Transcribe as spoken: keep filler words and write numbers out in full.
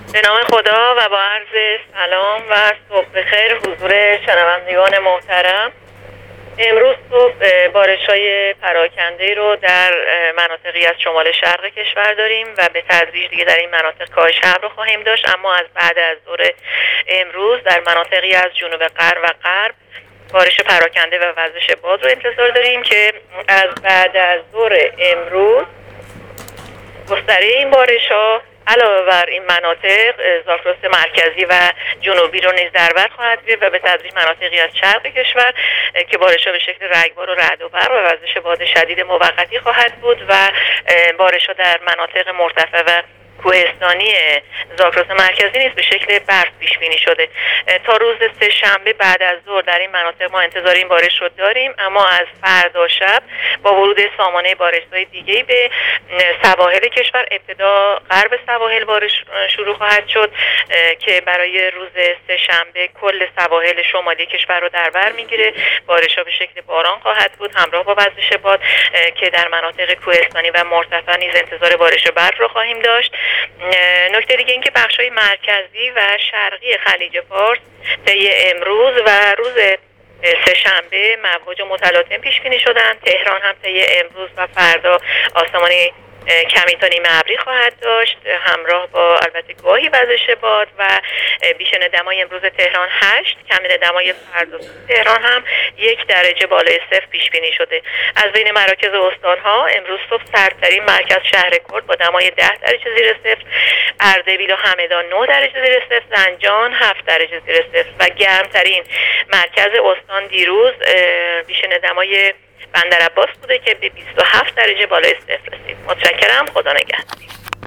به نام خدا و با عرض سلام و صبح بخیر حضور شنوندگان محترم. امروز صبح بارش‌های پراکنده رو در مناطقی از شمال شرق کشور داریم و به تدریج دیگه در این مناطق کاهش ابر رو خواهیم داشت، اما از بعد از ظهر امروز در مناطقی از جنوب غرب و غرب بارش پراکنده و وزش باد رو انتظار داریم که از بعد از ظهر امروز گستره این بارش‌ها علاوه بر این مناطق زاکروس مرکزی و جنوبی رو نیز در بر خواهد گرفت و به تدریج مناطقی از شرق کشور که بارش‌ها به شکل رگبار و رعد و برق و وزش باد شدید موقتی خواهد بود و بارش‌ها در مناطق مرتفع و کوهستانی زاکروس مرکزی نیز به شکل برف پیش بینی شده. تا روز سه شنبه بعد از ظهر در این مناطق ما انتظار این بارش رو داریم، اما از فردا شب با ورود سامانه بارش‌های دیگه‌ای به سواحل کشور، ابتدا غرب سواحل بارش شروع خواهد شد که برای روز سه شنبه کل سواحل شمالی کشور رو در بر میگیره. بارش‌ها به شکل باران خواهد بود همراه با وزش باد که در مناطق کوهستانی و مرتفع نیز انتظار بارش برف رو خواهیم داشت. نکته دیگه این که بخش‌های مرکزی و شرقی خلیج فارس طی امروز و روز سه شنبه مواج متلاطم پیش بینی شدن. تهران هم طی امروز و فردا آسمانی کمی تا نیمه ابری خواهد داشت همراه با البته گاهی وزش باد و بیشتر دمای امروز تهران هشت، کمین دمای فردا تهران هم یک درجه بالای صفر پیش بینی شده. از بین مراکز استان‌ها امروز صبح سردترین مرکز شهر کرد با دمای ده درجه زیر صفر، اردبیل و همدان نه درجه زیر صفر، زنجان هفت درجه زیر صفر و گرمترین مرکز استان دیروز بیشتر دمای بندر عباس بوده که به بیست و هفت درجه بالای صفر رسید. متشکرم. خدا نگهدار.